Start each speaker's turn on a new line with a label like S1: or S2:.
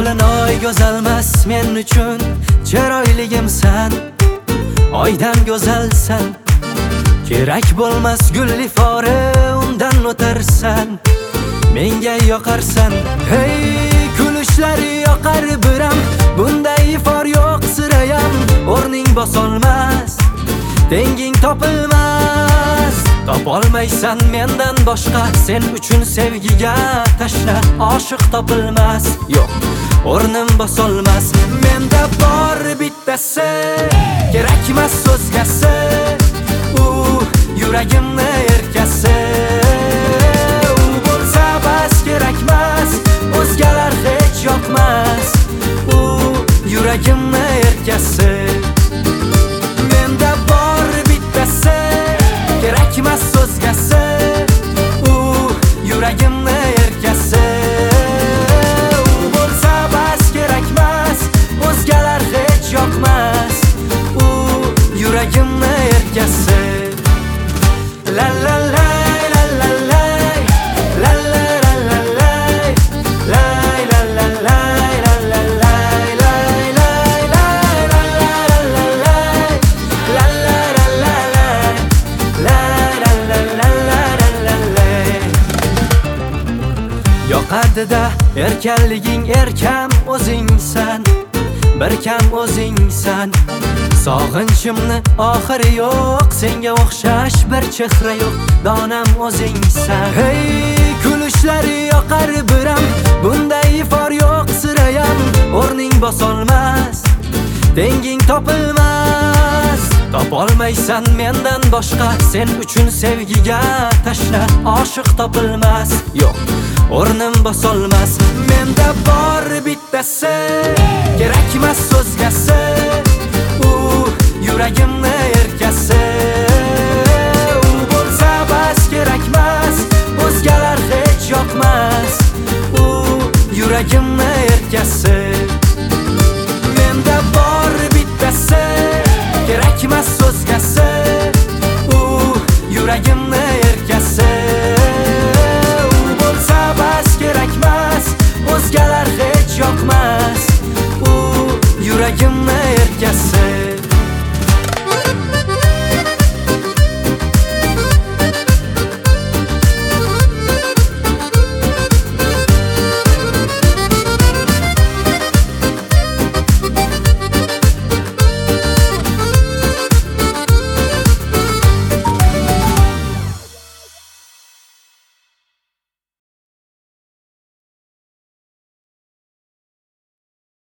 S1: To'linoy go'zalmas men uchun chiroyligimsan, oydan go'zalsan. Kerak bo'lmas gul ifori, undan o'tarsan, menga yoqarsan. Hey, kulishlari yoqar biram, bunday ifor yo'q sirayam. O'rning bosolmas, tenging topilmas. Topolmaysan mendan boshqa, sen uchun sevgiga tashla. Oshiq topilmas, yo'q, o'rnim bosolmas. Menda bor bittasi, kerakmas so'zgasi, u yuragimni erkasi. U bo'lsa bas, kerakmas, o'zgalar hech yoqmas. U yuragimni erkasi. Menda bor bittasi, kerakmas so'zgasi, u yuragimni erkasi. U bo'lsa bas, kerakmas, o'zgalar hech yoqmas. U yuragimni erkasi. La la la la la la la la la la la la la la la la yoqadi-da erkanliging, erkam o'zingsan, bir kam o'zingsan. Sog'inchimni oxiri yo'q, senga o'xshash bir chehra yo'q, donam o'zingsan. Hey, kulishlari yoqar biram, bunday ifor yo'q sirayam. O'rning bosolmas, tenging topilmas. Topolmaysan mendan boshqa, sen uchun sevgiga tashla. Oshiq topilmas, yo'q, o'rnim bosolmas. Menda bor bittasi, kerakmas so'zgasi, u yuragimni erkasi.